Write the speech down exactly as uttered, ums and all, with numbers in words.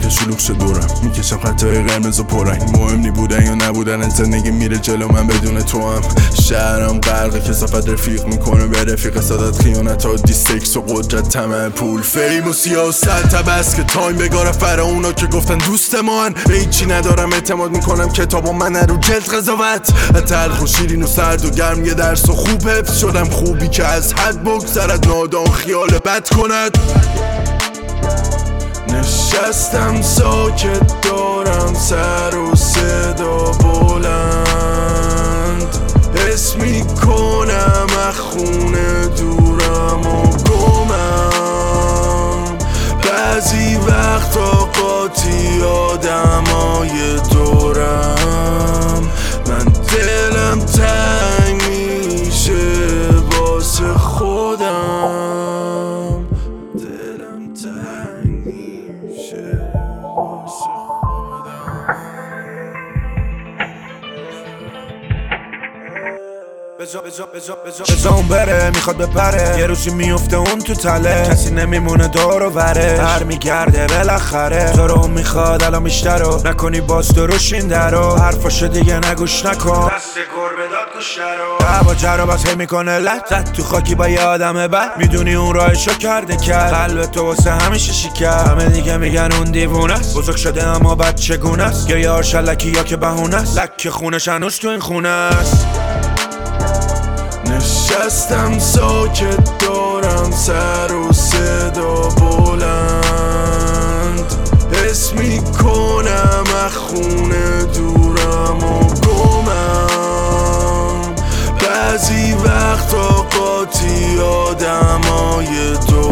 که شلوغ شد دورم، میکشم خطای قرمز و پررنگ. مهم نی بودن یا نبودن زندگی میره جلو من بدون تو هم. شهرم غرق کثافت رفیق میکنه به رفیق، سادت خیانت ها دیستکس و قدرت طمع پول فیم و سیاست. تبس که تایم بگاره فرا اونا که گفتن دوست من. به هیچی ندارم اعتماد میکنم کتاب و من رو جلد قضاوت. تلخ و شیرین و سرد و گرم یه درس و خوب حفظ شدم. خوبی که از حد بگذرد نادان خیال بد کند. نشستم ساکت دارم سر و صدا بلند. حس میکنم از خونه دورم و گمم. بعضی وقتا قاطی آدمای دورم. من دلم تنگ میشه واسه خودم. دلم تنگ میشه واسه خودم. بجا بجا بجا بجا بجا اون بره میخواد بپره. یه روزی میفته اون تو تله. کسی نمیمونه دور و وره. هر میگرده بالاخره. تو رو میخواد الان بیشتر رو نکنی باز دروش این در رو. حرفاشو دیگه نگوش نکن. دست گربه داد گوشه رو. هوا جرا باز هی میکنه لط. زد تو خاکی با یه آدم بد. میدونی اون راهشو کرده کرد. قلب تو واسه همیشه شکر. همه دیگه میگن اون دیوونه است. بزرگ شده اما بد چگونه است. یا یار شلکی یا که بهونه است. لک خونش هنوز تو این خونه است. نشستم ساکت دارم سر و صدا بلند. حس میکنم از خونه دورم و گمم. بعضی وقتا قاطی آدمای دور